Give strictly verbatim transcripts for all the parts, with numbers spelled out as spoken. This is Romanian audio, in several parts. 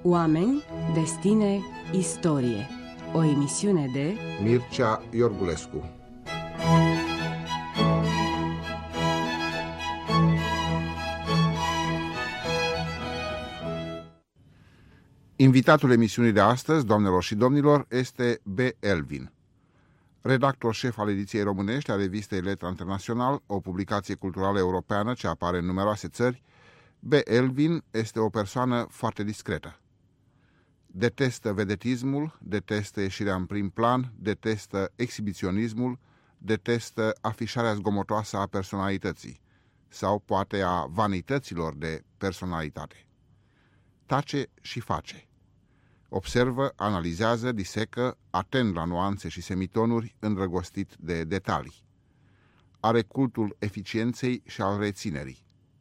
Oameni, destine, istorie. O emisiune de Mircea Iorgulescu. Invitatul emisiunii de astăzi, doamnelor și domnilor, este B. Elvin, redactor șef al ediției românești a revistei Letra Internațional, o publicație culturală europeană ce apare în numeroase țări. B. Elvin este o persoană foarte discretă. Detestă vedetismul, detestă ieșirea în prim plan, detestă exhibiționismul, detestă afișarea zgomotoasă a personalității sau poate a vanităților de personalitate. Tace și face. Observă, analizează, disecă, atent la nuanțe și semitonuri, îndrăgostit de detalii. Are cultul eficienței și al reținerii.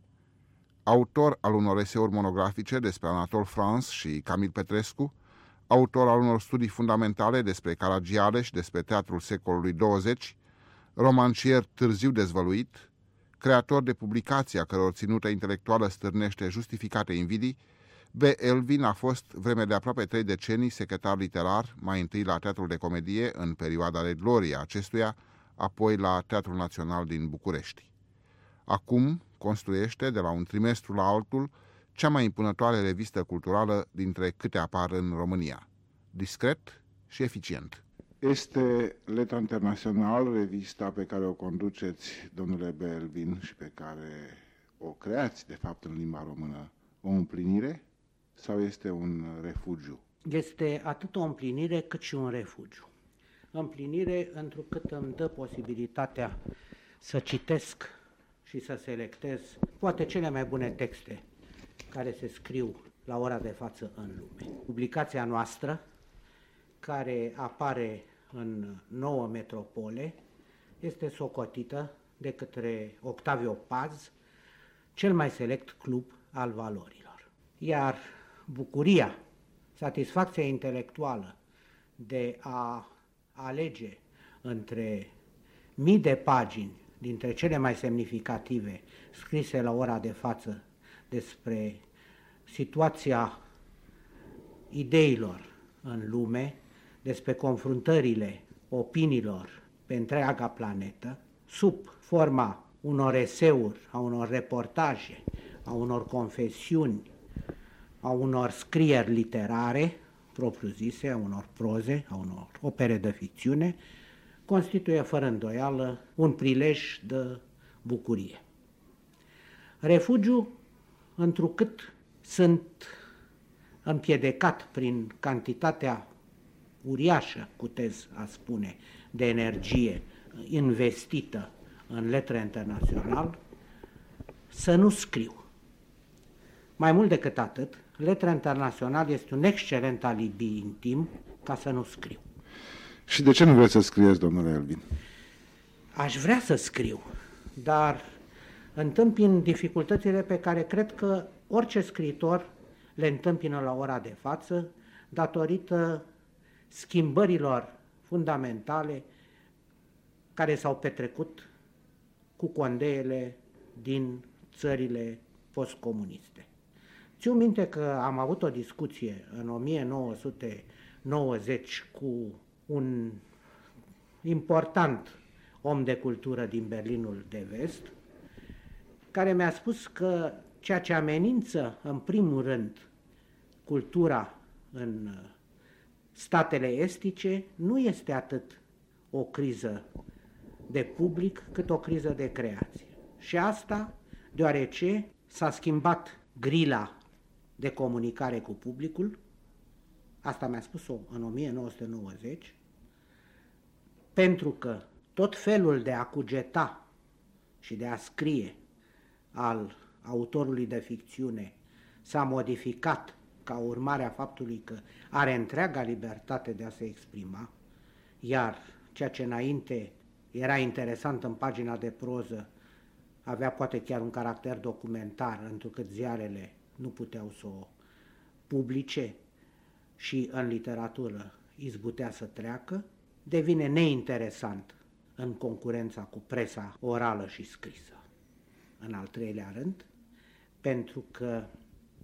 Autor al unor eseuri monografice despre Anatol France și Camil Petrescu, autor al unor studii fundamentale despre Caragiale și despre teatrul secolului douăzeci, romancier târziu dezvăluit, creator de publicații a căror ținută intelectuală stârnește justificate invidii, B. Elvin a fost vreme de aproape trei decenii secretar literar, mai întâi la Teatrul de Comedie, în perioada de glorie a acestuia, apoi la Teatrul Național din București. Acum construiește, de la un trimestru la altul, cea mai impunătoare revistă culturală dintre câte apar în România. Discret și eficient. Este Letra Internațional, revista pe care o conduceți, domnule B. Elvin, și pe care o creați, de fapt, în limba română, o împlinire sau este un refugiu? Este atât o împlinire cât și un refugiu. Împlinire întrucât îmi dă posibilitatea să citesc și să selectez poate cele mai bune texte care se scriu la ora de față în lume. Publicația noastră, care apare în nouă metropole, este socotită de către Octavio Paz, cel mai select club al valorilor. Iar bucuria, satisfacția intelectuală de a alege între mii de pagini dintre cele mai semnificative scrise la ora de față despre situația ideilor în lume, despre confruntările opiniilor pe întreaga planetă, sub forma unor eseuri, a unor reportaje, a unor confesiuni, a unor scrieri literare, propriu-zise, a unor proze, a unor opere de ficțiune, constituie fără îndoială un prilej de bucurie. Refugiu, întrucât sunt împiedicat prin cantitatea uriașă, cutez a spune, de energie investită în Letra Internațional, să nu scriu. Mai mult decât atât, Letra Internațional este un excelent alibi intim ca să nu scriu. Și de ce nu vreți să scrieți, domnule Elvin? Aș vrea să scriu, dar întâmpin dificultățile pe care cred că orice scriitor le întâmpină la ora de față, datorită schimbărilor fundamentale care s-au petrecut cu condeele din țările postcomuniste. Țiu minte că am avut o discuție în o mie nouă sute nouăzeci cu un important om de cultură din Berlinul de Vest, care mi-a spus că ceea ce amenință în primul rând cultura în statele estice nu este atât o criză de public, cât o criză de creație. Și asta deoarece s-a schimbat grila de comunicare cu publicul, asta mi-a spus-o în o mie nouă sute nouăzeci, pentru că tot felul de a cugeta și de a scrie al autorului de ficțiune s-a modificat ca urmare a faptului că are întreaga libertate de a se exprima, iar ceea ce înainte era interesant în pagina de proză avea poate chiar un caracter documentar, întrucât ziarele nu puteau să o publice și în literatură izbutea să treacă, devine neinteresant în concurența cu presa orală și scrisă. În al treilea rând, pentru că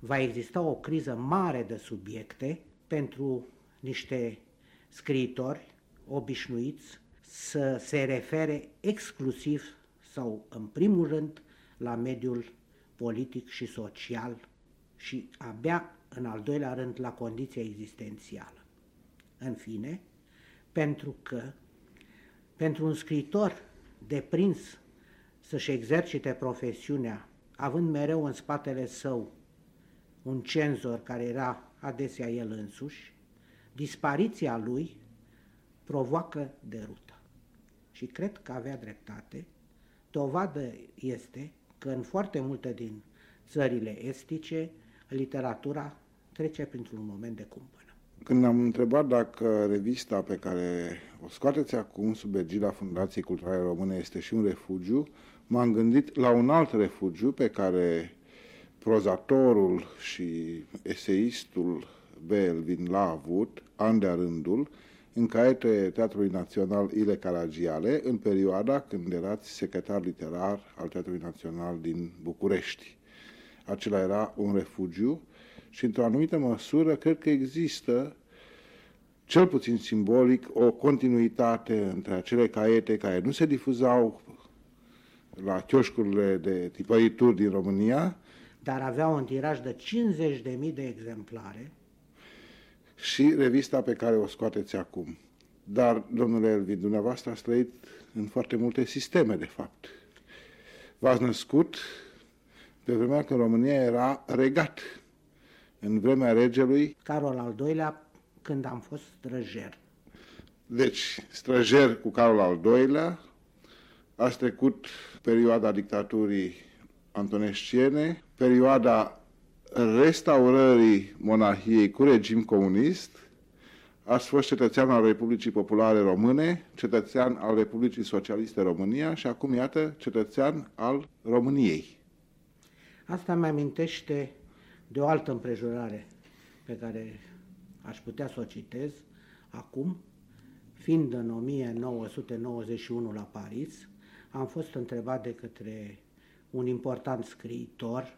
va exista o criză mare de subiecte pentru niște scriitori obișnuiți să se refere exclusiv sau în primul rând la mediul politic și social și abia în al doilea rând la condiția existențială. În fine, pentru că pentru un scriitor deprins să-și exercite profesiunea, având mereu în spatele său un cenzor care era adesea el însuși, dispariția lui provoacă derută. Și cred că avea dreptate. Dovadă este că în foarte multe din țările estice, literatura trece printr-un moment de cumpănă. Când am întrebat dacă revista pe care o scoateți acum sub egida Fundației Culturale Române este și un refugiu, m-am gândit la un alt refugiu pe care prozatorul și eseistul B. Elvin l-a avut, an de-a rândul, în caietele Teatrului Național Ile Caragiale, în perioada când erați secretar literar al Teatrului Național din București. Acela era un refugiu și, într-o anumită măsură, cred că există, cel puțin simbolic, o continuitate între acele caiete care nu se difuzau la chioșcurile de tipărituri din România, dar aveau un tiraj de cincizeci de mii de exemplare, și revista pe care o scoateți acum. Dar, domnule Elvin, dumneavoastră ați trăit în foarte multe sisteme, de fapt. V-ați născut pe vremea când România era regat, în vremea regelui Carol al doilea, când am fost străjer. Deci, străjer cu Carol al doilea, ați trecut perioada dictaturii antonesciene, perioada restaurării monarhiei cu regim comunist, ați fost cetățean al Republicii Populare Române, cetățean al Republicii Socialiste România și acum, iată, cetățean al României. Asta mi amintește de o altă împrejurare pe care aș putea să o citez acum. Fiind în o mie nouă sute nouăzeci și unu la Paris, am fost întrebat de către un important scriitor,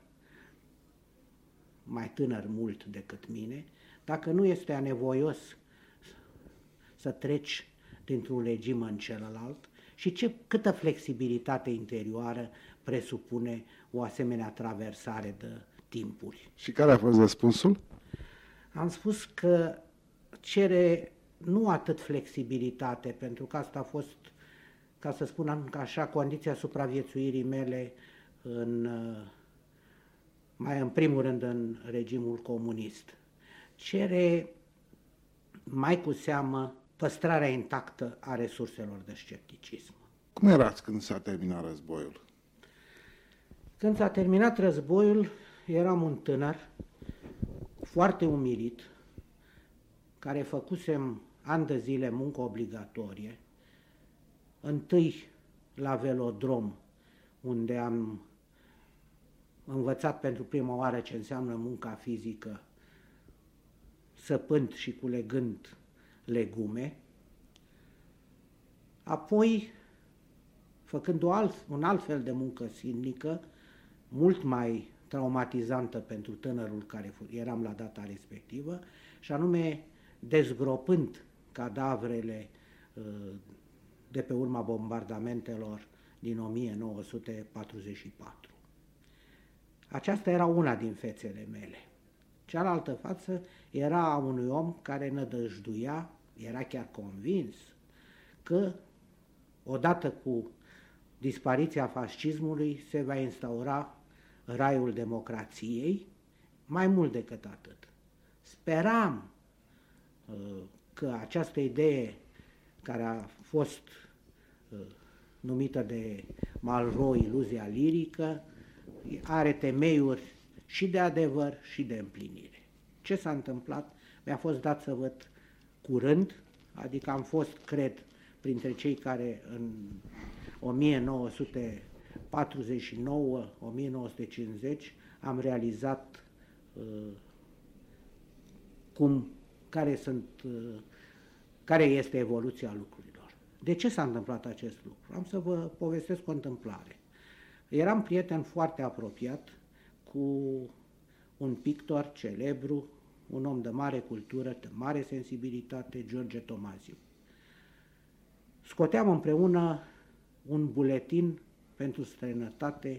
mai tânăr mult decât mine, dacă nu este anevoios să treci dintr-un regim în celălalt și ce, câtă flexibilitate interioară presupune o asemenea traversare de timpuri. Și care a fost răspunsul? Am spus că cere nu atât flexibilitate, pentru că asta a fost, ca să spun așa, condiția supraviețuirii mele în, mai în primul rând în regimul comunist. Cere mai cu seamă păstrarea intactă a resurselor de scepticism. Cum erați când s-a terminat războiul? Când s-a terminat războiul, eram un tânăr foarte umilit, care făcusem ani de zile muncă obligatorie, întâi la velodrom, unde am învățat pentru prima oară ce înseamnă munca fizică, săpând și culegând legume, apoi făcând o alt, un alt fel de muncă silnică, mult mai traumatizantă pentru tânărul care eram la data respectivă, și anume dezgropând cadavrele de pe urma bombardamentelor din o mie nouă sute patruzeci și patru. Aceasta era una din fețele mele. Cealaltă față era a unui om care nădăjduia, era chiar convins, că odată cu dispariția fascismului se va instaura raiul democrației, mai mult decât atât. Speram uh, că această idee, care a fost uh, numită de Malraux iluzia lirică, are temeiuri și de adevăr și de împlinire. Ce s-a întâmplat? Mi-a fost dat să văd curând, adică am fost, cred, printre cei care în o mie nouă sute patruzeci și nouă - o mie nouă sute cincizeci am realizat uh, cum, care, sunt, uh, care este evoluția lucrurilor. De ce s-a întâmplat acest lucru? Am să vă povestesc o întâmplare. Eram prieten foarte apropiat cu un pictor celebru, un om de mare cultură, de mare sensibilitate, George Tomaziu. Scoteam împreună un buletin pentru străinătate,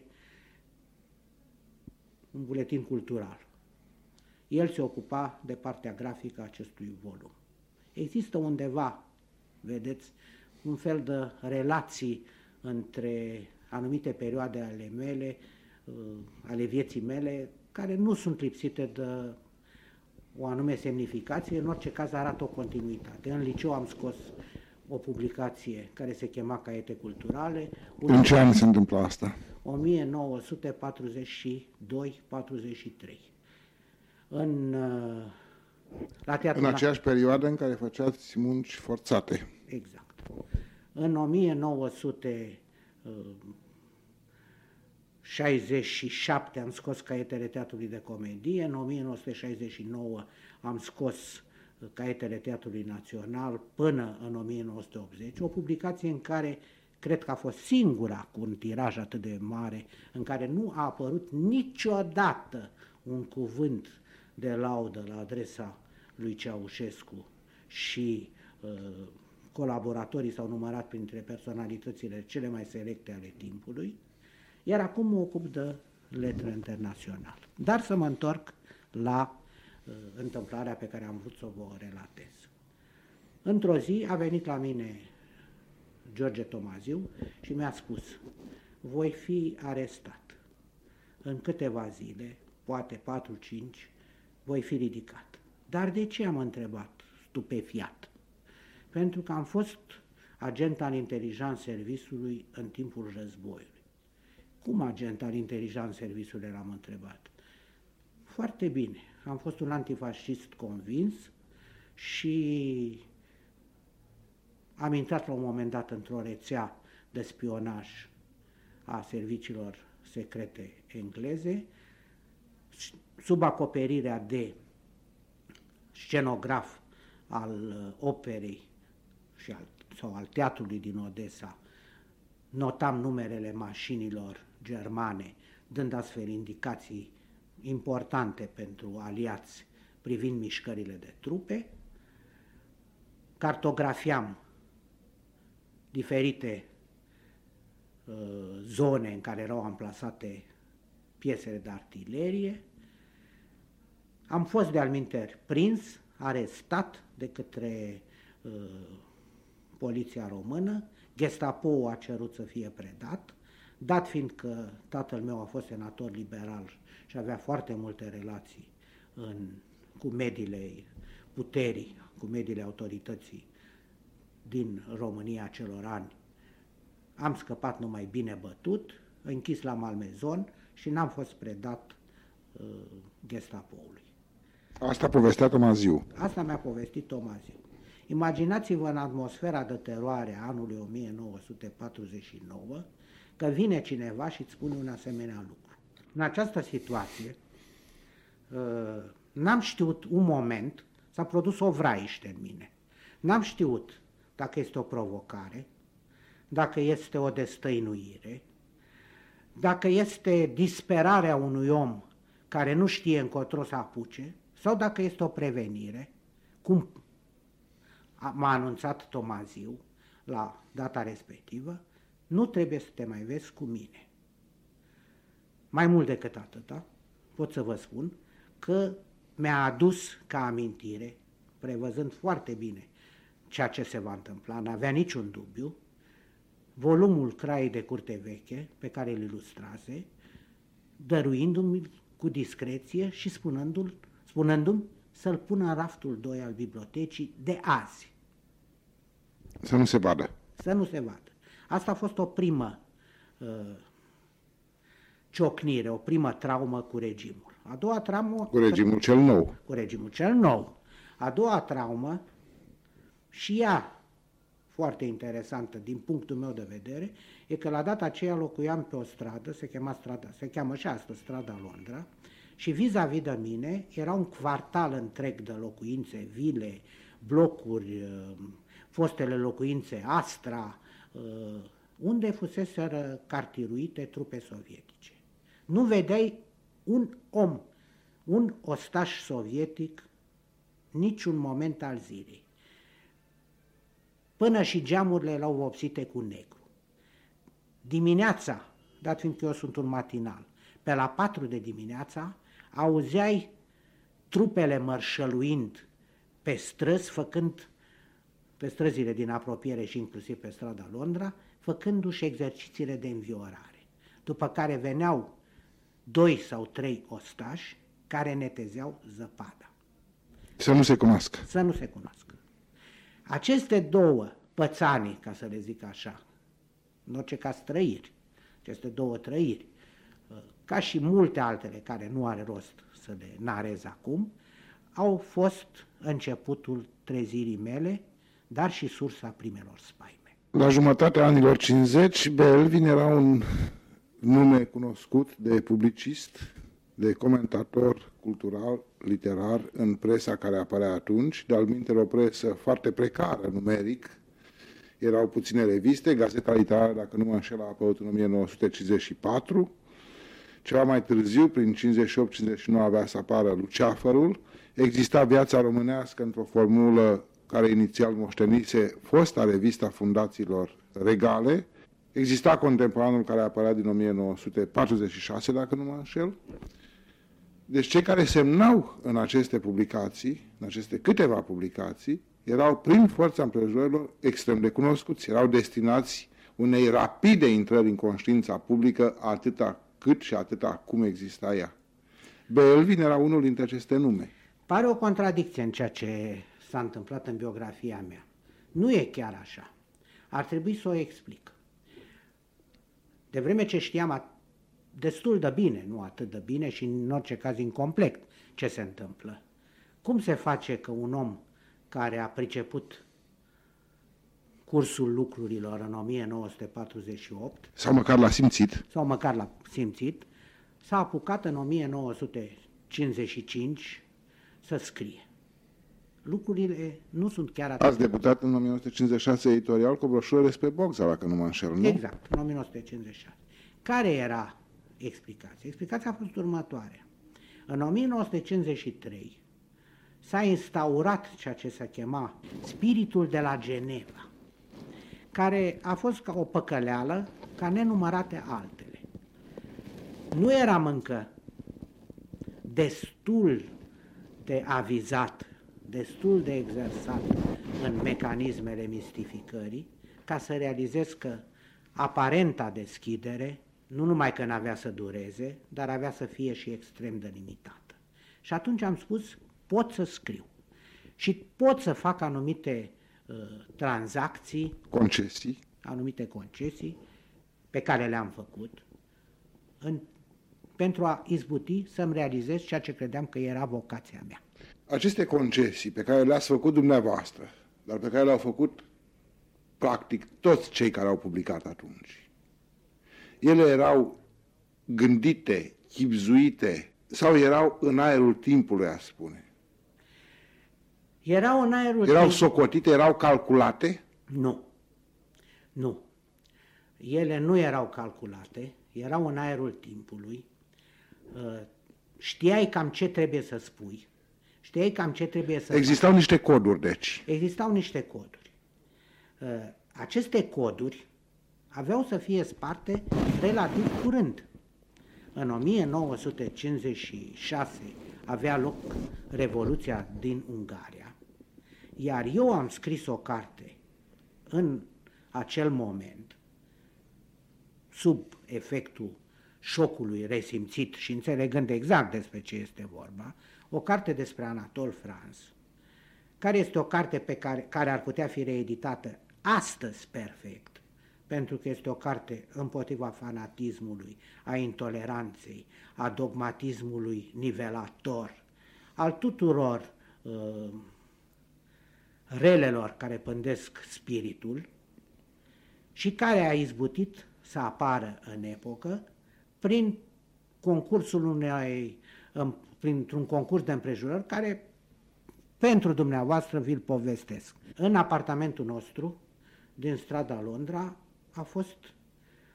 un buletin cultural. El se ocupa de partea grafică a acestui volum. Există undeva, vedeți, un fel de relații între anumite perioade ale mele, ale vieții mele, care nu sunt lipsite de o anume semnificație, în orice caz arată o continuitate. În liceu am scos o publicație care se chema Caiete Culturale. În ce an se întâmplă asta? o mie nouă sute patruzeci și doi patruzeci și trei. În, la teatru, în aceeași perioadă în care făceați munci forțate. Exact. În o mie nouă sute șaizeci și șapte am scos Caietele Teatrului de Comedie, în o mie nouă sute șaizeci și nouă am scos Caietele Teatrului Național până în o mie nouă sute optzeci, o publicație în care cred că a fost singura cu un tiraj atât de mare, în care nu a apărut niciodată un cuvânt de laudă la adresa lui Ceaușescu și uh, colaboratorii s-au numărat printre personalitățile cele mai selecte ale timpului, iar acum mă ocup de letră internațională. Dar să mă întorc la uh, întâmplarea pe care am vrut să vă relatez. Într-o zi a venit la mine George Tomaziu și mi-a spus: voi fi arestat. În câteva zile, poate patru cinci, voi fi ridicat. Dar de ce, am întrebat, stupefiat? Pentru că am fost agent al Intelligence Serviciului în timpul războiului. Cum agent al Intelligence Serviciului, l-am întrebat. Foarte bine, am fost un antifascist convins și am intrat la un moment dat într-o rețea de spionaj a serviciilor secrete engleze, sub acoperirea de scenograf al operei și al, sau al teatrului din Odessa, notam numerele mașinilor germane, dând astfel indicații importante pentru aliați privind mișcările de trupe, cartografiam diferite uh, zone în care erau amplasate piesele de artilerie. Am fost de alminteri prins, arestat de către uh, poliția română, Gestapo a cerut să fie predat, dat fiind că tatăl meu a fost senator liberal și avea foarte multe relații în, cu mediile puterii, cu mediile autorității din România acelor ani. Am scăpat numai bine bătut, închis la Malmezon și n-am fost predat uh, Gestapoului. Asta povestea Tomaziu. Asta mi-a povestit Tomaziu. Imaginați-vă în atmosfera de teroare a anului o mie nouă sute patruzeci și nouă că vine cineva și îți spune un asemenea lucru. În această situație uh, n-am știut un moment, s-a produs o vraiște în mine. N-am știut dacă este o provocare, dacă este o destăinuire, dacă este disperarea unui om care nu știe încotro să apuce, sau dacă este o prevenire, cum m-a anunțat Tomaziu la data respectivă, nu trebuie să te mai vezi cu mine. Mai mult decât atâta, pot să vă spun că mi-a adus ca amintire, prevăzând foarte bine ceea ce se va întâmpla, n-avea niciun dubiu, volumul Craii de curte veche, pe care îl ilustrase, dăruindu-mi cu discreție și spunându-mi spunându-mi să-l pună în raftul doi al bibliotecii de azi. Să nu se vadă. Să nu se vadă. Asta a fost o primă uh, ciocnire, o primă traumă cu regimul. A doua traumă... Cu regimul cel nou. Cu regimul cel nou. A doua traumă, și ea foarte interesantă din punctul meu de vedere, e că la data aceea locuiam pe o stradă, se chema strada, se cheamă și astăzi strada Londra, și vis-a-vis de mine era un quartal întreg de locuințe, vile, blocuri, fostele locuințe Astra, unde fuseseră cartiruite trupe sovietice. Nu vedeai un om, un ostaș sovietic niciun moment al zilei. Până și geamurile erau vopsite cu negru. Dimineața, dat fiindcă eu sunt un matinal, pe la patru de dimineața, auzeai trupele mărșăluind pe străzi, făcând, pe străzile din apropiere și inclusiv pe strada Londra, făcându-și exercițiile de înviorare. După care veneau doi sau trei ostași care netezeau zăpada. Să nu se cunoască. Să nu se cunoască. Aceste două pățanii, ca să le zic așa, în orice caz trăiri, aceste două trăiri, ca și multe altele care nu are rost să le narez acum, au fost începutul trezirii mele, dar și sursa primelor spaime. La jumătatea anilor cincizeci, B. Elvin era un nume cunoscut de publicist, de comentator cultural, literar în presa care apărea atunci, de-al minteri o presă foarte precară numeric. Erau puține reviste, Gazeta Literară, dacă nu mă înșel, a apărut în o mie nouă sute cincizeci și patru. Ceva mai târziu, prin cincizeci și opt cincizeci și nouă, avea să apară Luceafărul. Exista Viața Românească într-o formulă care inițial moștenise fosta revista fundațiilor regale. Exista Contemporanul, care apărea din o mie nouă sute patruzeci și șase, dacă nu mă înșel. Deci cei care semnau în aceste publicații, în aceste câteva publicații, erau prin forța împrejurărilor extrem de cunoscuți. Erau destinați unei rapide intrări în conștiința publică atâta cât și atâta cum exista ea. B. Elvin era unul dintre aceste nume. Pare o contradicție în ceea ce s-a întâmplat în biografia mea. Nu e chiar așa. Ar trebui să o explic. De vreme ce știam destul de bine, nu atât de bine și în orice caz incomplet, ce se întâmplă. Cum se face că un om care a priceput cursul lucrurilor în o mie nouă sute patruzeci și opt, sau măcar l-a simțit, sau măcar l-a simțit, s-a apucat în o mie nouă sute cincizeci și cinci să scrie. Lucrurile nu sunt chiar atât. Ați debutat în o mie nouă sute cincizeci și șase editorial cu o broșură despre Bogza, dacă nu mă înșel, nu? Exact, în o mie nouă sute cincizeci și șase. Care era explicația? Explicația a fost următoarea. În o mie nouă sute cincizeci și trei s-a instaurat ceea ce se chema spiritul de la Geneva, care a fost ca o păcăleală ca nenumărate altele. Nu eram încă destul de avizat, destul de exersat în mecanismele mistificării, ca să realizez că aparenta deschidere nu numai că n-avea să dureze, dar avea să fie și extrem de limitată. Și atunci am spus, pot să scriu și pot să fac anumite uh, tranzacții, concesii, anumite concesii pe care le-am făcut în, pentru a izbuti să-mi realizez ceea ce credeam că era vocația mea. Aceste concesii pe care le-ați făcut dumneavoastră, dar pe care le-au făcut practic toți cei care au publicat atunci, ele erau gândite, chibzuite sau erau în aerul timpului, aș spune? Erau în aerul Erau socotite, erau calculate? Nu. Nu. Ele nu erau calculate, erau în aerul timpului. Știai cam ce trebuie să spui. Știai cam ce trebuie să... Existau faci. Niște coduri, deci. Existau niște coduri. Aceste coduri aveau să fie sparte relativ curând. În o mie nouă sute cincizeci și șase avea loc Revoluția din Ungaria, iar eu am scris o carte în acel moment, sub efectul șocului resimțit și înțelegând exact despre ce este vorba, o carte despre Anatol France, care este o carte pe care, care ar putea fi reeditată astăzi perfect, pentru că este o carte împotriva fanatismului, a intoleranței, a dogmatismului nivelator, al tuturor uh, relelor care pândesc spiritul și care a izbutit să apară în epocă prin concursul unei, printr-un concurs de împrejurări care pentru dumneavoastră vi-l povestesc. În apartamentul nostru din strada Londra a fost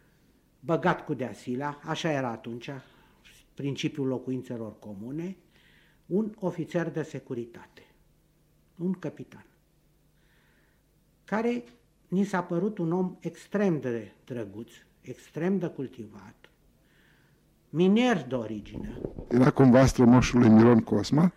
băgat cu deasila, așa era atunci, principiul locuințelor comune, un ofițer de securitate, un capitan, care ni s-a părut un om extrem de drăguț, extrem de cultivat, miner de origine. Era cumva strămoșul lui Miron Cosma?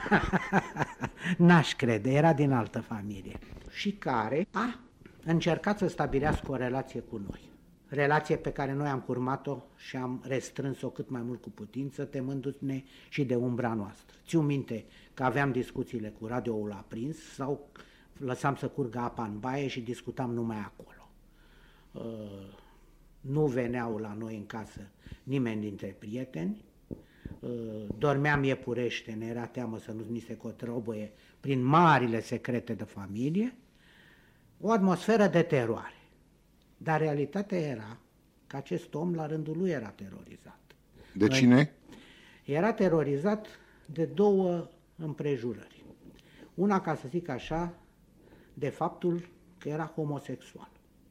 N-aș crede, era din altă familie. Și care a încercat să stabilească o relație cu noi. Relație pe care noi am curmat-o și am restrâns-o cât mai mult cu putință, temându-ne și de umbra noastră. Țiu minte că aveam discuțiile cu radioul aprins sau lăsam să curgă apa în baie și discutam numai acolo. Uh, nu veneau la noi în casă nimeni dintre prieteni, uh, dormeam iepurește, ne era teamă să nu ni se cotrobăie prin marile secrete de familie, o atmosferă de teroare. Dar realitatea era că acest om la rândul lui era terorizat. De cine? Era terorizat de două împrejurări. Una, ca să zic așa, de faptul că era homosexual.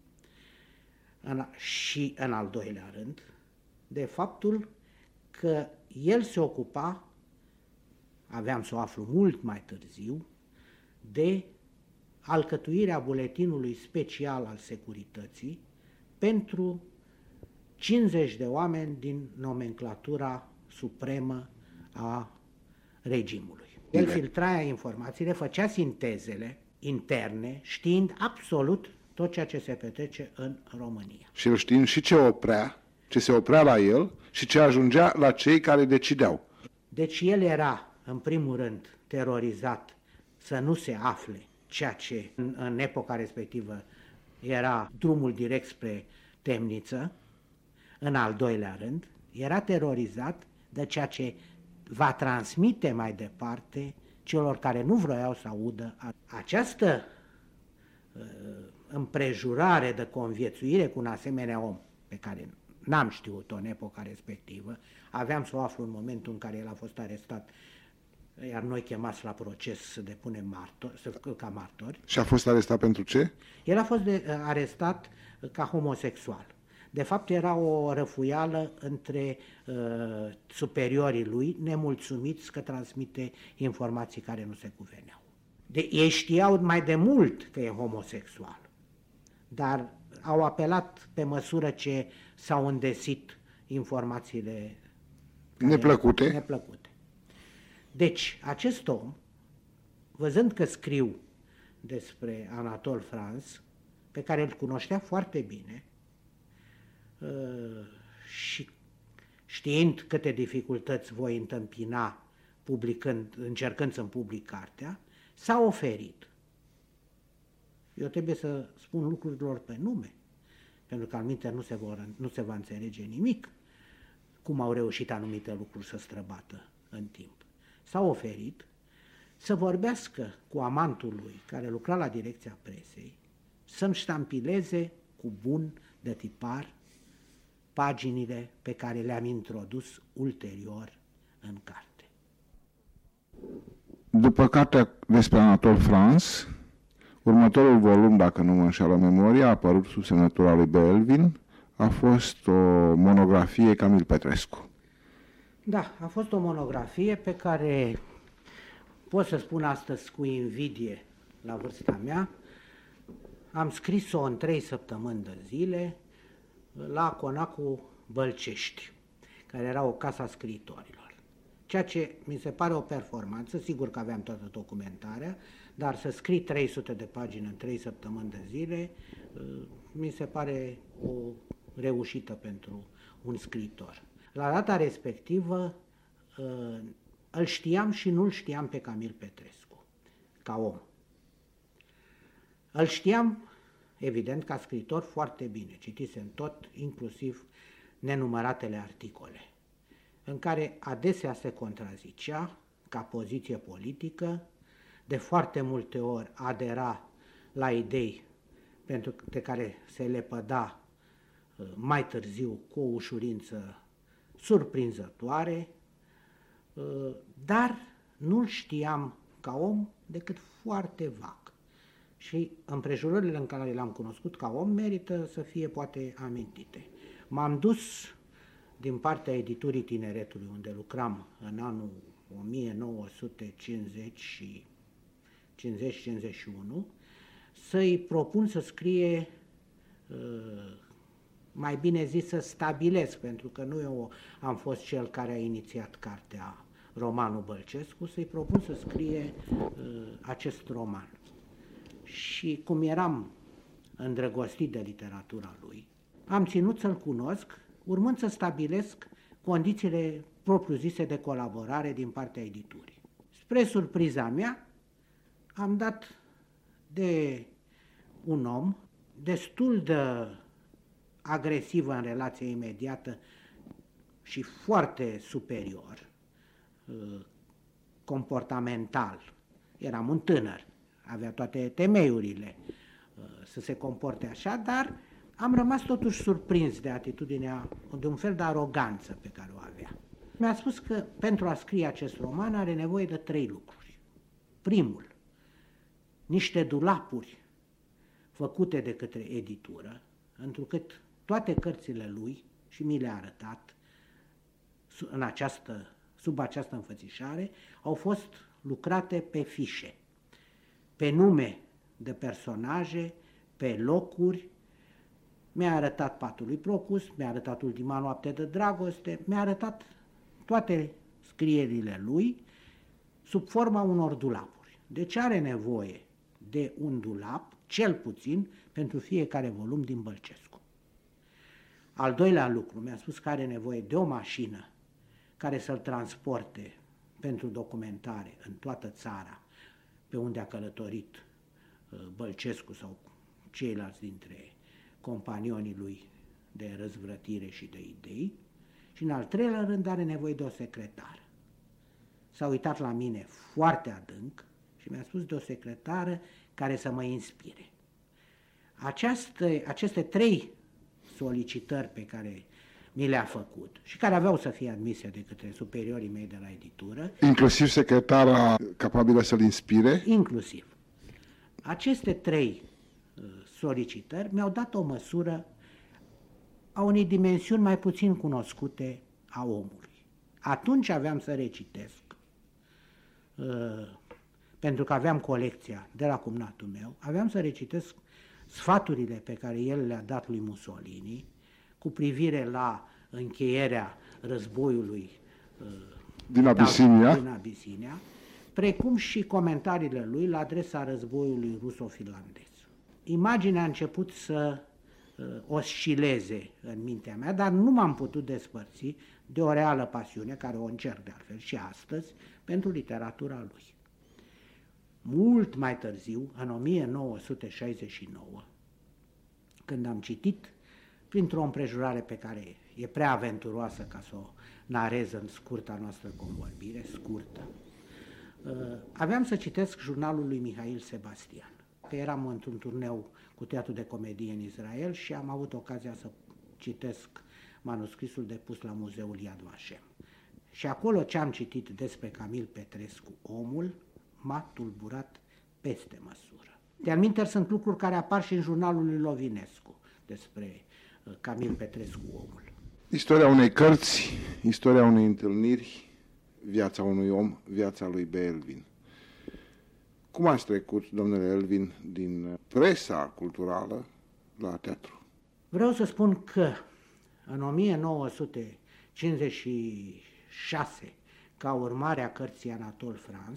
În, și în al doilea rând, de faptul că el se ocupa, aveam să o aflu mult mai târziu, de alcătuirea buletinului special al securității pentru cincizeci de oameni din nomenclatura supremă a regimului. El filtra informațiile, făcea sintezele interne, știind absolut tot ceea ce se petrece în România. Și el știind și ce oprea, ce se oprea la el și ce ajungea la cei care decideau. Deci el era, în primul rând, terorizat să nu se afle ceea ce în, în epoca respectivă era drumul direct spre temniță. În al doilea rând, era terorizat de ceea ce va transmite mai departe celor care nu vroiau să audă. Această uh, împrejurare de conviețuire cu un asemenea om, pe care n-am știut-o în epoca respectivă, aveam să o aflu în momentul în care el a fost arestat, iar noi chemați la proces să depunem martor, să, ca martori. Și a fost arestat pentru ce? El a fost de, arestat ca homosexual. De fapt, era o răfuială între uh, superiorii lui, nemulțumiți că transmite informații care nu se cuveneau. De, ei știau mai de mult că e homosexual, dar au apelat pe măsură ce s-au îndesit informațiile neplăcute. neplăcute. Deci, acest om, văzând că scriu despre Anatol France, pe care îl cunoștea foarte bine, și știind câte dificultăți voi întâmpina publicând, încercând să-mi public cartea, s-a oferit. Eu trebuie să spun lucrurilor pe nume, pentru că alminte nu se, vor, nu se va înțelege nimic cum au reușit anumite lucruri să străbată în timp. S-a oferit să vorbească cu amantul lui, care lucra la direcția presei, să-mi ștampileze cu bun de tipar paginile pe care le-am introdus ulterior în carte. După cartea despre Anatol France, următorul volum, dacă nu mă înșală memoria, a apărut sub semnătura lui B. Elvin, a fost o monografie Camil Petrescu. Da, a fost o monografie pe care pot să spun astăzi cu invidie la vârsta mea. Am scris-o în trei săptămâni de zile la Conacul Bălcești, care era o casă a scriitorilor. Ceea ce mi se pare o performanță, sigur că aveam toată documentarea, dar să scrii trei sute de pagini în trei săptămâni de zile, mi se pare o reușită pentru un scriitor. La data respectivă îl știam și nu-l știam pe Camil Petrescu, ca om. Îl știam, evident, ca scriitor foarte bine, citisem tot, inclusiv nenumăratele articole, în care adesea se contrazicea ca poziție politică, de foarte multe ori adera la idei pentru de care se lepăda mai târziu cu o ușurință surprinzătoare, dar nu-l știam ca om decât foarte vag. Și împrejurările în care l-am cunoscut ca om merită să fie poate amintite. M-am dus din partea editurii Tineretului, unde lucram în anul o mie nouă sute cincizeci și cincizeci cincizeci și unu, să-i propun să scrie, mai bine zis să stabilesc, pentru că nu eu am fost cel care a inițiat cartea Romanul Bălcescu, să-i propun să scrie acest roman. Și cum eram îndrăgostit de literatura lui, am ținut să-l cunosc, urmând să stabilesc condițiile propriu-zise de colaborare din partea editurii. Spre surpriza mea, am dat de un om destul de agresiv în relație imediată și foarte superior, comportamental. Eram un tânăr, avea toate temeiurile să se comporte așa, dar am rămas totuși surprins de atitudinea, de un fel de aroganță pe care o avea. Mi-a spus că pentru a scrie acest roman are nevoie de trei lucruri. Primul, niște dulapuri făcute de către editură, întrucât toate cărțile lui, și mi le-a arătat în această, sub această înfățișare, au fost lucrate pe fișe, pe nume de personaje, pe locuri. Mi-a arătat Patul lui Procus, mi-a arătat Ultima noapte de dragoste, mi-a arătat toate scrierile lui sub forma unor dulapuri. Deci are nevoie de un dulap, cel puțin, pentru fiecare volum din Bălcescu. Al doilea lucru, mi-a spus că are nevoie de o mașină care să-l transporte pentru documentare în toată țara pe unde a călătorit Bălcescu sau ceilalți dintre companionii lui de răzvrătire și de idei. Și în al treilea rând are nevoie de o secretară. S-a uitat la mine foarte adânc și mi-a spus de o secretară care să mă inspire. Aceaste, aceste trei solicitări pe care mi le-a făcut și care aveau să fie admise de către superiorii mei de la editură. Inclusiv secretara capabilă să-l inspire? Inclusiv. Aceste trei uh, solicitări mi-au dat o măsură a unei dimensiuni mai puțin cunoscute a omului. Atunci aveam să recitesc, uh, pentru că aveam colecția de la cumnatul meu, aveam să recitesc sfaturile pe care el le-a dat lui Mussolini cu privire la încheierea războiului uh, din Abisinia. din Abisinia, precum și comentariile lui la adresa războiului ruso-finlandez. Imaginea a început să uh, oscileze în mintea mea, dar nu m-am putut despărți de o reală pasiune, care o încerc de altfel și astăzi, pentru literatura lui. Mult mai târziu, în o mie nouă sute șaizeci și nouă, când am citit, printr-o împrejurare pe care e prea aventuroasă ca să o narez în scurta noastră convorbire, scurtă, aveam să citesc jurnalul lui Mihail Sebastian, că eram într-un turneu cu Teatrul de Comedie în Israel și am avut ocazia să citesc manuscrisul depus la Muzeul Yad Vashem. Și acolo ce am citit despre Camil Petrescu, omul, m-a tulburat peste măsură. De-al minteri sunt lucruri care apar și în jurnalul lui Lovinescu despre uh, Camil Petrescu, omul. Istoria unei cărți, istoria unei întâlniri, viața unui om, viața lui B. Elvin. Cum ați trecut, domnule Elvin, din presa culturală la teatru? Vreau să spun că în o mie nouă sute cincizeci și șase, ca urmare a cărții Anatole France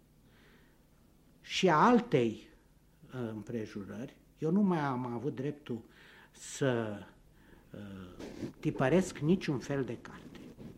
și a altei împrejurări, eu nu mai am avut dreptul să uh, tipăresc niciun fel de carte.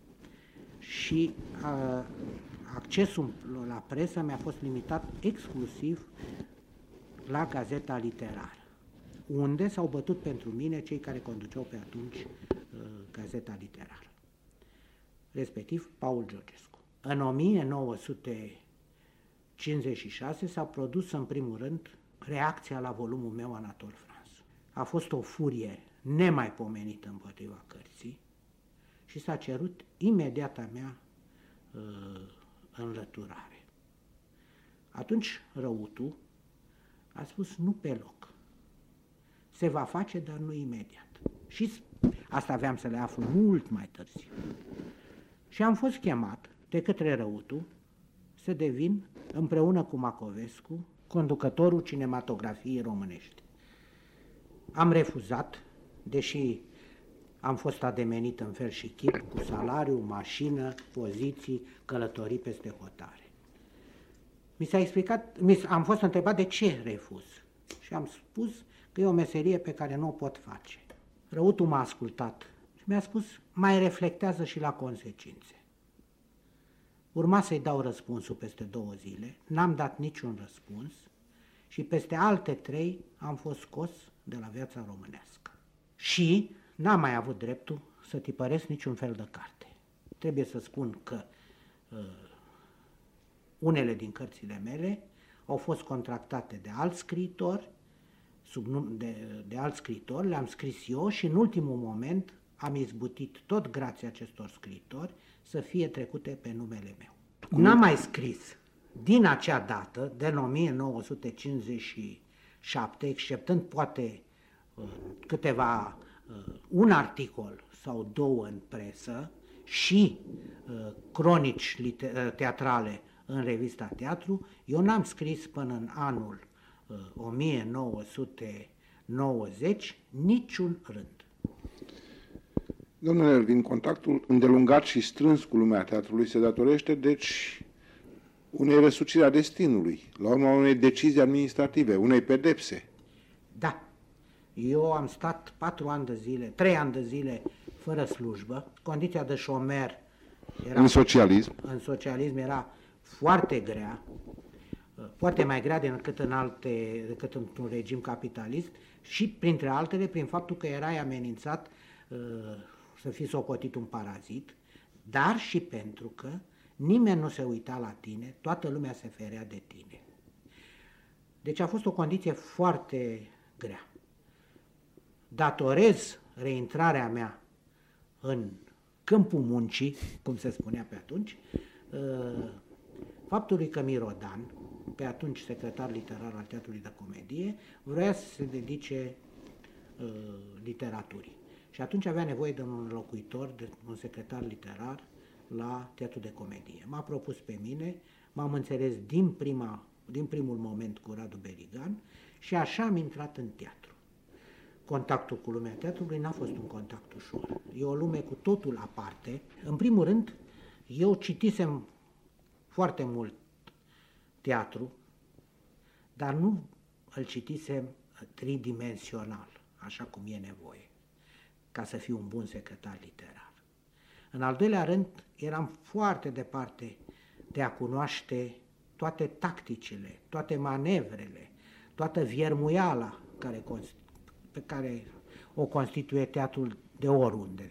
Și uh, accesul la presă mi-a fost limitat exclusiv la Gazeta Literară, unde s-au bătut pentru mine cei care conduceau pe atunci uh, Gazeta Literară, respectiv Paul Georgescu. În o mie nouă sute cincizeci și șase s-a produs în primul rând reacția la volumul meu Anatole France. A fost o furie nemaipomenită împotriva cărții și s-a cerut imediata mea uh, înlăturare. Atunci Răutu a spus nu pe loc. Se va face, dar nu imediat. Și asta aveam să le aflu mult mai târziu. Și am fost chemat de către Răutu să devin, împreună cu Macovescu, conducătorul cinematografiei românești. Am refuzat, deși am fost ademenit în fel și chip, cu salariu, mașină, poziții, călătorii peste hotare. Mi s-a explicat, mi am fost întrebat de ce refuz și am spus că e o meserie pe care nu o pot face. Răutu m-a ascultat și mi-a spus, mai reflectează și la consecințe. Urma să-i dau răspunsul peste două zile, n-am dat niciun răspuns și peste alte trei am fost scos de la Viața Românească. Și n-am mai avut dreptul să tipăresc niciun fel de carte. Trebuie să spun că uh, unele din cărțile mele au fost contractate de alți scriitori, sub num- de, de alți scriitori, le-am scris eu și în ultimul moment am izbutit, tot grație acestor scriitori, să fie trecute pe numele meu. N-am mai scris din acea dată, de în o mie nouă sute cincizeci și șapte, exceptând poate uh, câteva, uh, un articol sau două în presă și uh, cronici liter- teatrale în revista Teatru, eu n-am scris până în anul uh, o mie nouă sute nouăzeci niciun rând. Domnule Elvin, contactul îndelungat și strâns cu lumea teatrului se datorește, deci, unei răsuciri a destinului, la urma unei decizii administrative, unei pedepse. Da, eu am stat patru ani de zile, trei ani de zile fără slujbă, condiția de șomer era, în socialism. În socialism era foarte grea, poate mai grea decât în alte, decât într-un regim capitalist și, printre altele, prin faptul că erai amenințat uh, să fii socotit un parazit, dar și pentru că nimeni nu se uita la tine, toată lumea se ferea de tine. Deci a fost o condiție foarte grea. Datorez reintrarea mea în câmpul muncii, cum se spunea pe atunci, faptului că Mirodan, pe atunci secretar literar al Teatrului de Comedie, vrea să se dedice uh, literaturii. Și atunci avea nevoie de un locuitor, de un secretar literar la Teatrul de Comedie. M-a propus pe mine, m-am înțeles din, prima, din primul moment cu Radu Beligan și așa am intrat în teatru. Contactul cu lumea teatrului n-a fost un contact ușor. E o lume cu totul aparte. În primul rând, eu citisem foarte mult teatru, dar nu îl citisem tridimensional, așa cum e nevoie, ca să fiu un bun secretar literar. În al doilea rând, eram foarte departe de a cunoaște toate tacticile, toate manevrele, toată viermuiala care, pe care o constituie teatrul de oriunde.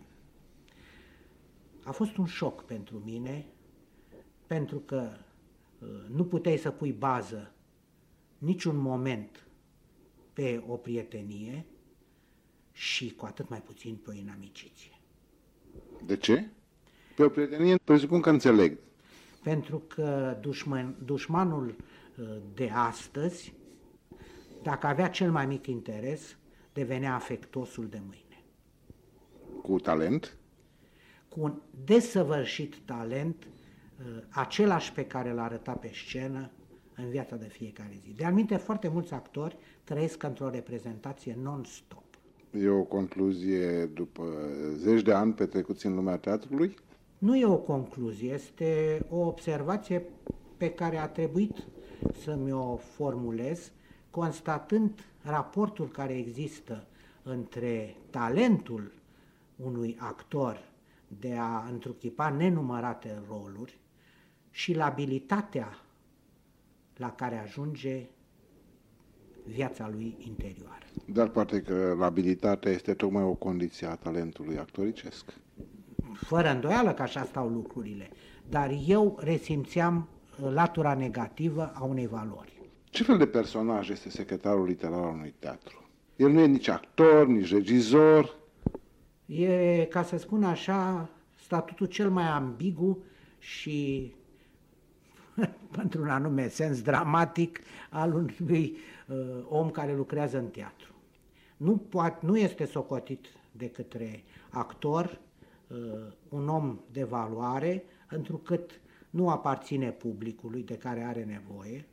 A fost un șoc pentru mine, pentru că uh, nu puteai să pui bază niciun moment pe o prietenie și cu atât mai puțin pe o inamiciție. De ce? Pe o prietenie presupun că înțeleg. Pentru că dușman, dușmanul uh, de astăzi, dacă avea cel mai mic interes, devenea afectosul de mâine. Cu talent? Cu un desăvârșit talent, același pe care l-a arătat pe scenă în viața de fiecare zi. De aminte, foarte mulți actori trăiesc într-o reprezentație non-stop. E o concluzie după zeci de ani petrecuți în lumea teatrului? Nu e o concluzie, este o observație pe care a trebuit să mi-o formulez, constatând raportul care există între talentul unui actor de a întruchipa nenumărate roluri și la abilitatea la care ajunge viața lui interioară. Dar poate că abilitatea este tocmai o condiție a talentului actoricesc. Fără îndoială că așa stau lucrurile, dar eu resimțeam latura negativă a unei valori. Ce fel de personaj este secretarul literar al unui teatru? El nu e nici actor, nici regizor. E, ca să spun așa, statutul cel mai ambigu și, pentru un anume sens dramatic, al unui uh, om care lucrează în teatru. Nu, poate, nu este socotit de către actor uh, un om de valoare, întrucât nu aparține publicului de care are nevoie,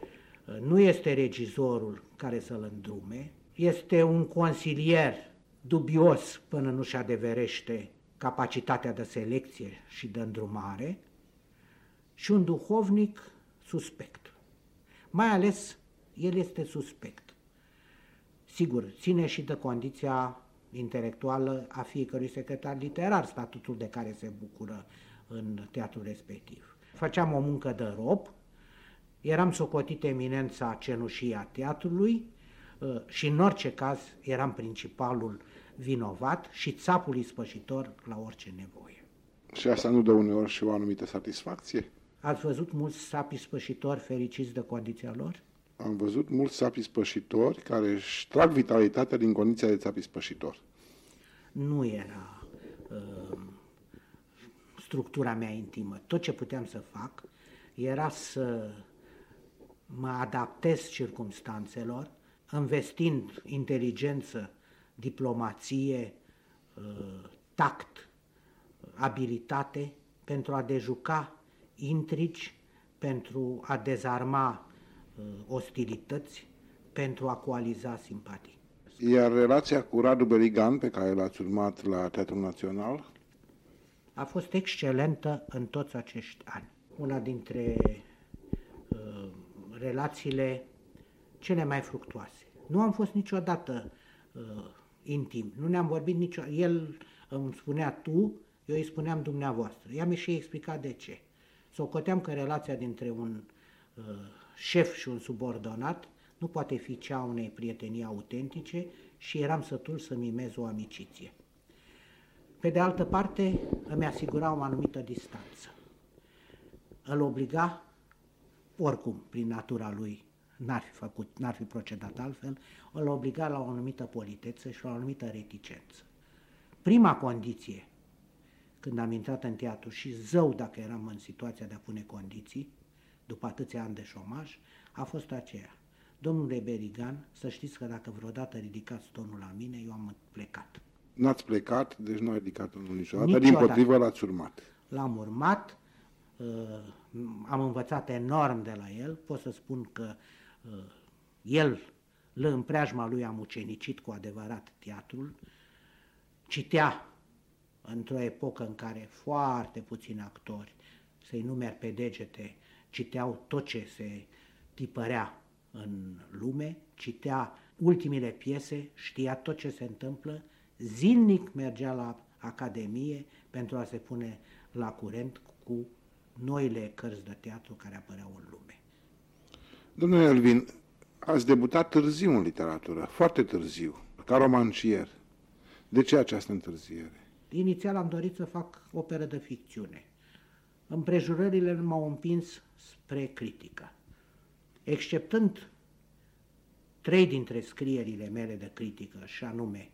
nu este regizorul care să-l îndrume, este un consilier dubios până nu-și adeverește capacitatea de selecție și de îndrumare și un duhovnic suspect. Mai ales el este suspect. Sigur, ține și de condiția intelectuală a fiecărui secretar literar, statutul de care se bucură în teatrul respectiv. Făceam o muncă de rob, eram socotit eminența cenușii a teatrului și în orice caz eram principalul vinovat și țapul ispășitor la orice nevoie. Și asta nu dă uneori și o anumită satisfacție? Ați văzut mulți sapi ispășitori fericiți de condiția lor? Am văzut mulți sapi spășitori care își trag vitalitatea din condiția de țapi spășitor. Nu era uh, structura mea intimă. Tot ce puteam să fac era să mă adaptez circumstanțelor, investind inteligență, diplomație, uh, tact, abilitate, pentru a dejuca intrigi, pentru a dezarma uh, ostilități, pentru a coaliza simpatii. Iar relația cu Radu Beligan, pe care l-ați urmat la Teatrul Național? A fost excelentă în toți acești ani. Una dintre uh, relațiile cele mai fructuoase. Nu am fost niciodată uh, intim, nu ne-am vorbit niciodată. El îmi spunea tu, eu îi spuneam dumneavoastră. I-am și explicat de ce. Socoteam că relația dintre un uh, șef și un subordonat nu poate fi cea a unei prietenii autentice și eram sătul să mimez o amiciție. Pe de altă parte, îmi asigura o anumită distanță. Îl obliga, oricum, prin natura lui, n-ar fi făcut, n-ar fi procedat altfel, îl obliga la o anumită politeță și la o anumită reticență. Prima condiție, când am intrat în teatru și zău dacă eram în situația de a pune condiții, după atâția ani de șomaj, a fost aceea. Domnule Beligan, să știți că dacă vreodată ridicați tonul la mine, eu am plecat. N-ați plecat, deci nu a ridicat tonul niciodată, niciodată. Dimpotrivă l-ați urmat. L-am urmat, uh, am învățat enorm de la el, pot să spun că uh, el, în preajma lui, am ucenicit cu adevărat teatrul, citea într-o epocă în care foarte puțini actori, să-i numeri pe degete, citeau tot ce se tipărea în lume, citea ultimile piese, știa tot ce se întâmplă, zilnic mergea la academie pentru a se pune la curent cu noile cărți de teatru care apăreau în lume. Domnule Elvin, ați debutat târziu în literatură, foarte târziu, ca romancier. De ce această întârziere? Inițial am dorit să fac operă de ficțiune. Împrejurările m-au împins spre critică. Exceptând trei dintre scrierile mele de critică, și anume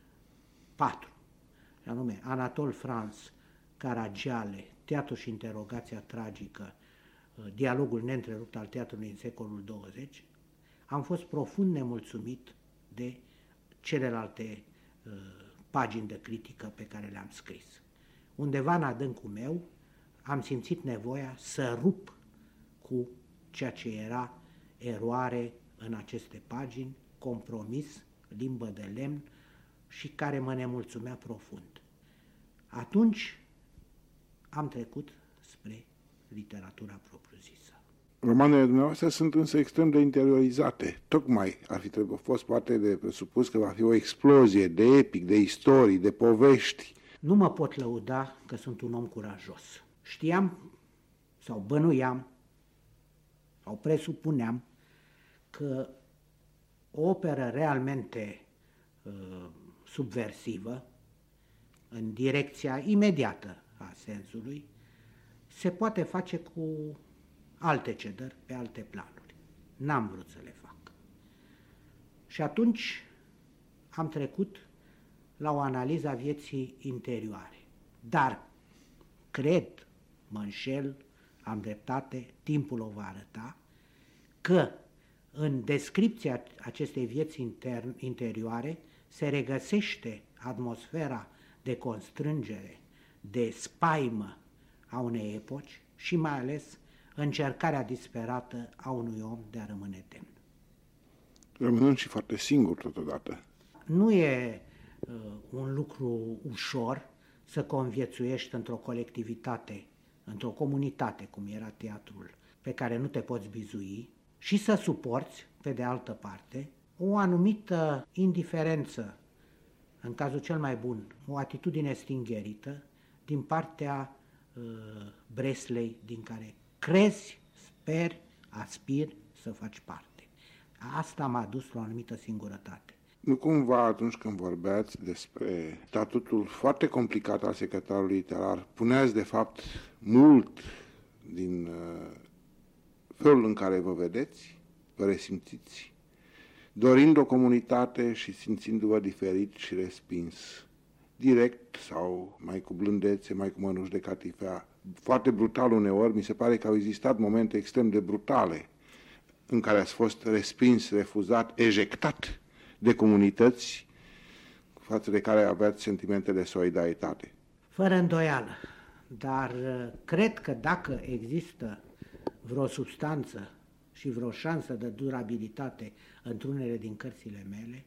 patru, și anume Anatol France, Caragiale, Teatru și interogația tragică, dialogul neîntrerupt al teatrului în secolul douăzeci, am fost profund nemulțumit de celelalte uh, pagini de critică pe care le-am scris. Undeva în adâncul meu am simțit nevoia să rup cu ceea ce era eroare în aceste pagini, compromis, limbă de lemn și care mă nemulțumea profund. Atunci am trecut spre literatura propriu-zisă. Romanele dumneavoastră sunt însă extrem de interiorizate. Tocmai ar fi trebuit fost poate de presupus că va fi o explozie de epic, de istorii, de povești. Nu mă pot lăuda că sunt un om curajos. Știam sau bănuiam sau presupuneam că o operă realmente uh, subversivă, în direcția imediată a sensului, se poate face cu alte cedări pe alte planuri. N-am vrut să le fac. Și atunci am trecut la o analiză a vieții interioare. Dar cred, mă înșel, am dreptate, timpul o va arăta, că în descripția acestei vieți intern, interioare se regăsește atmosfera de constrângere, de spaimă a unei epoci și mai ales încercarea disperată a unui om de a rămâne demn. Rămânând și foarte singur totodată. Nu e uh, un lucru ușor să conviețuiești într-o colectivitate, într-o comunitate, cum era teatrul, pe care nu te poți bizui, și să suporți, pe de altă parte, o anumită indiferență, în cazul cel mai bun, o atitudine stingherită din partea uh, Breslei, din care crezi, speri, aspiri să faci parte. Asta m-a dus la o anumită singurătate. Nu cumva atunci când vorbeați despre statutul foarte complicat al secretarului literar, puneați de fapt mult din uh, felul în care vă vedeți, vă resimțiți, dorind o comunitate și simțindu-vă diferit și respins, direct sau mai cu blândețe, mai cu mănuși de catifea, foarte brutal uneori. Mi se pare că au existat momente extrem de brutale în care ați fost respins, refuzat, ejectat de comunități față de care aveați sentimente de solidaritate. Fără îndoială, dar cred că dacă există vreo substanță și vreo șansă de durabilitate într-unele din cărțile mele,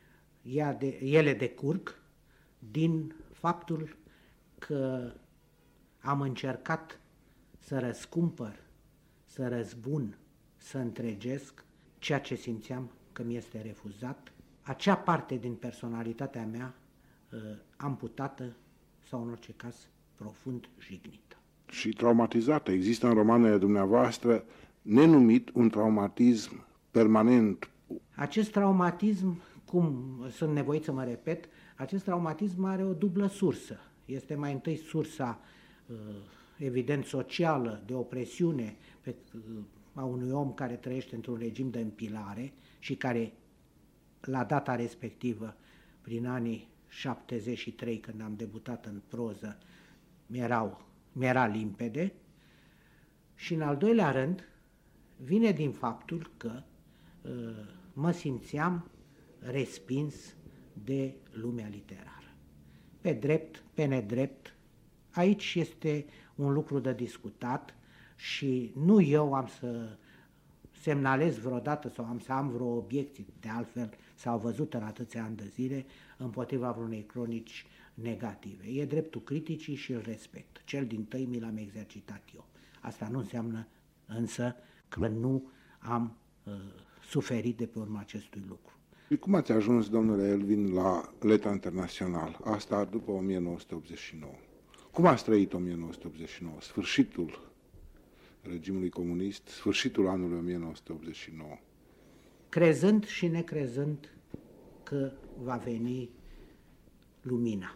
ele decurg din faptul că am încercat să răscumpăr, să răzbun, să întregesc ceea ce simțeam că mi este refuzat, acea parte din personalitatea mea amputată sau în orice caz profund jignită. Și traumatizată. Există în romanele dumneavoastră nenumit un traumatism permanent. Acest traumatism, cum sunt nevoit să mă repet, acest traumatism are o dublă sursă. Este mai întâi sursa, evident, socială, de opresiune pe, a unui om care trăiește într-un regim de împilare și care, la data respectivă, prin anii șaptezeci și trei, când am debutat în proză, mi-erau, mi-era limpede. Și în al doilea rând, vine din faptul că uh, mă simțeam respins de lumea literară. Pe drept, pe nedrept, aici este un lucru de discutat și nu eu am să semnalez vreodată sau am să am vreo obiecție, de altfel s-au văzut în atâția ani de zile, împotriva vreunei cronici negative. E dreptul criticii și îl respect. Cel dintâi mi l-am exercitat eu. Asta nu înseamnă însă că nu am uh, suferit de pe urma acestui lucru. Și cum ați ajuns, domnule Elvin, la Letra Internațional? Asta după o mie nouă sute optzeci și nouă. Cum ați trăit o mie nouă sute optzeci și nouă? Sfârșitul regimului comunist, sfârșitul anului o mie nouă sute optzeci și nouă. Crezând și necrezând că va veni lumina.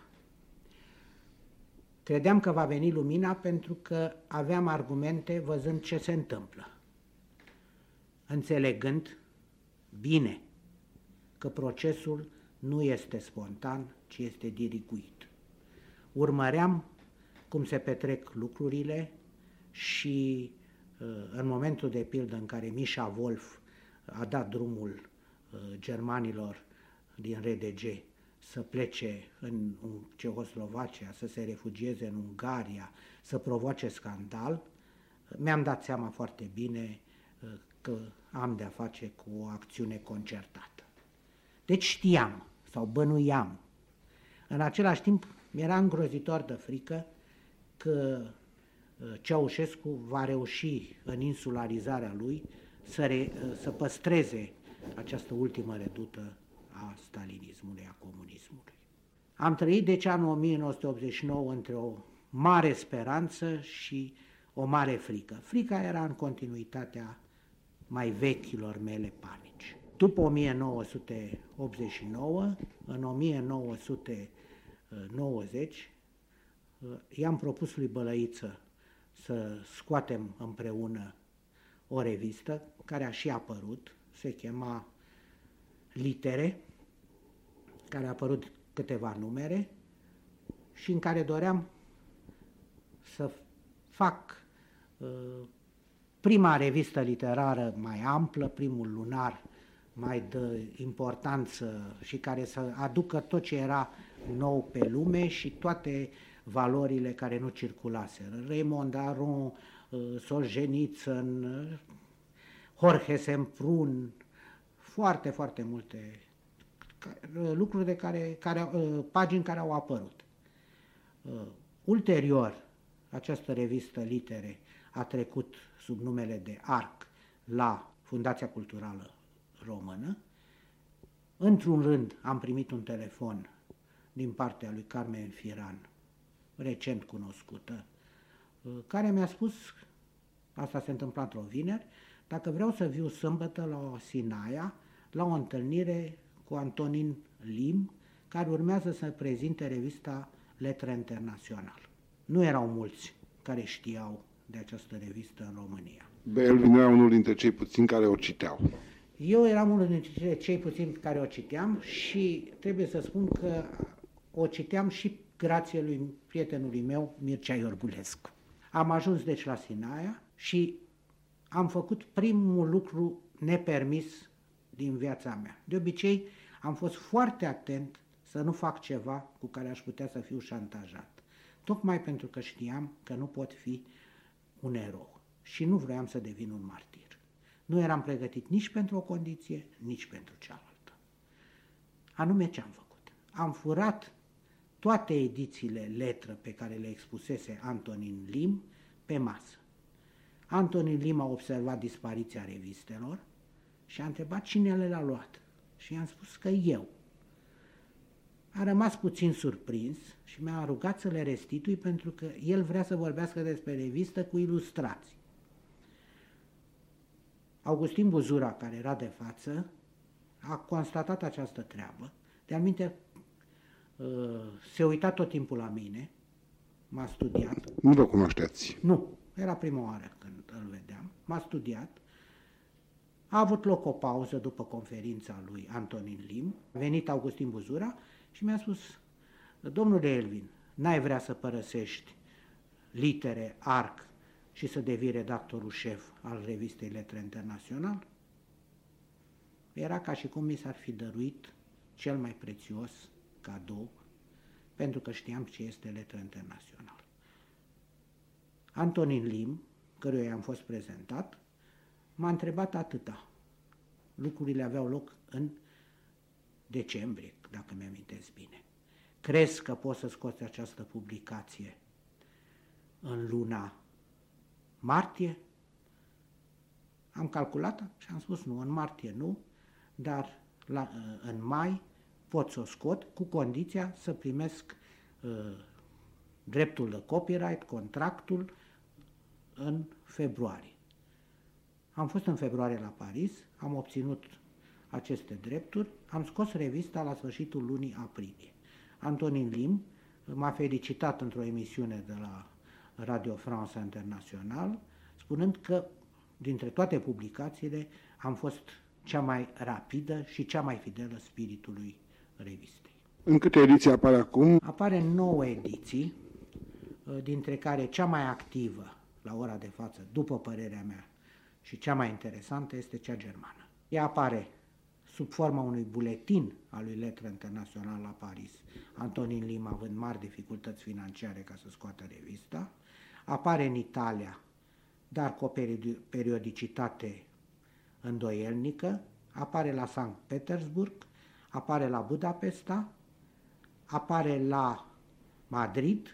Credeam că va veni lumina pentru că aveam argumente văzând ce se întâmplă, înțelegând bine că procesul nu este spontan, ci este diriguit. Urmăream cum se petrec lucrurile și în momentul de pildă în care Misha Wolf a dat drumul germanilor din R D G să plece în Cehoslovacia, să se refugieze în Ungaria, să provoace scandal, mi-am dat seama foarte bine că am de-a face cu o acțiune concertată. Deci știam sau bănuiam. În același timp mi-era îngrozitor de frică că Ceaușescu va reuși în insularizarea lui să, re, să păstreze această ultimă redută a stalinismului, a comunismului. Am trăit deci anul o mie nouă sute optzeci și nouă între o mare speranță și o mare frică. Frica era în continuitatea mai vechilor mele panici. După o mie nouă sute optzeci și nouă, în o mie nouă sute nouăzeci, i-am propus lui Bălăiță să scoatem împreună o revistă care a și apărut, se chema Litere, care a apărut câteva numere și în care doream să fac uh, prima revistă literară mai amplă, primul lunar mai de importanță și care să aducă tot ce era nou pe lume și toate valorile care nu circulaseră. Raymond Aron, Solzhenitsyn, Jorge Semprún, foarte, foarte multe lucruri de care, care, pagini care au apărut. Ulterior, această revistă Litere a trecut sub numele de Arc la Fundația Culturală Română. Într-un rând am primit un telefon din partea lui Carmen Firan, recent cunoscută, care mi-a spus, asta se întâmpla într-o vineri, dacă vreau să viu sâmbătă la Sinaia, la o întâlnire cu Antonin Lim, care urmează să prezinte revista Lettre Internațional. Nu erau mulți care știau de această revistă în România. B. Elvin era unul dintre cei puțini care o citeau. Eu eram unul dintre cei puțini care o citeam și trebuie să spun că o citeam și grație lui prietenului meu, Mircea Iorgulescu. Am ajuns deci la Sinaia și am făcut primul lucru nepermis din viața mea. De obicei am fost foarte atent să nu fac ceva cu care aș putea să fiu șantajat. Tocmai pentru că știam că nu pot fi un erou și nu vroiam să devin un martir. Nu eram pregătit nici pentru o condiție, nici pentru cealaltă. Anume ce am făcut? Am furat toate edițiile Letră pe care le expusese Antonin Lim pe masă. Antonin Lim a observat dispariția revistelor și a întrebat cine le-a luat. Și i-am spus că eu. A rămas puțin surprins și mi-a rugat să le restitui pentru că el vrea să vorbească despre revistă cu ilustrații. Augustin Buzura, care era de față, a constatat această treabă. De-al minte, se uita tot timpul la mine, m-a studiat. Nu vă cunoșteați? Nu, era prima oară când îl vedeam. M-a studiat. A avut loc o pauză după conferința lui Antonin Lim. A venit Augustin Buzura și mi-a spus: domnule Elvin, n-ai vrea să părăsești Litere, Arc și să devii redactorul șef al revistei Lettre Internațional? Era ca și cum mi s-ar fi dăruit cel mai prețios cadou, pentru că știam ce este Lettre Internațional. Antonin Lim, căruia i-am fost prezentat, m-a întrebat atâta. Lucrurile aveau loc în decembrie, dacă mi-amintesc bine. Crezi că poți să scoți această publicație în luna martie? Am calculat și am spus nu, în martie nu, dar la, în mai pot să o scot cu condiția să primesc uh, dreptul de copyright, contractul, în februarie. Am fost în februarie la Paris, am obținut aceste drepturi, am scos revista la sfârșitul lunii aprilie. Antonin Lim m-a felicitat într-o emisiune de la Radio France International, spunând că dintre toate publicațiile am fost cea mai rapidă și cea mai fidelă spiritului revistei. În câte ediții apare acum? Apare nouă ediții, dintre care cea mai activă la ora de față, după părerea mea, și cea mai interesantă este cea germană. Ea apare sub forma unui buletin al lui Lettre Internațional la Paris, Antonin Lim având mari dificultăți financiare ca să scoată revista, apare în Italia, dar cu o periodicitate îndoielnică, apare la Sankt Petersburg, apare la Budapesta, apare la Madrid,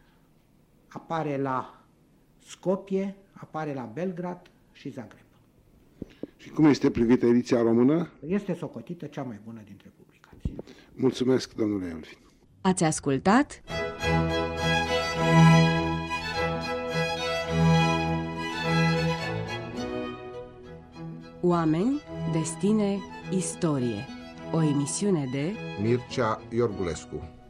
apare la Skopje, apare la Belgrad și Zagreb. Și cum este privită ediția română? Este socotită cea mai bună dintre publicații. Mulțumesc, domnule Elvin. Ați ascultat Oameni, destine, istorie. O emisiune de Mircea Iorgulescu.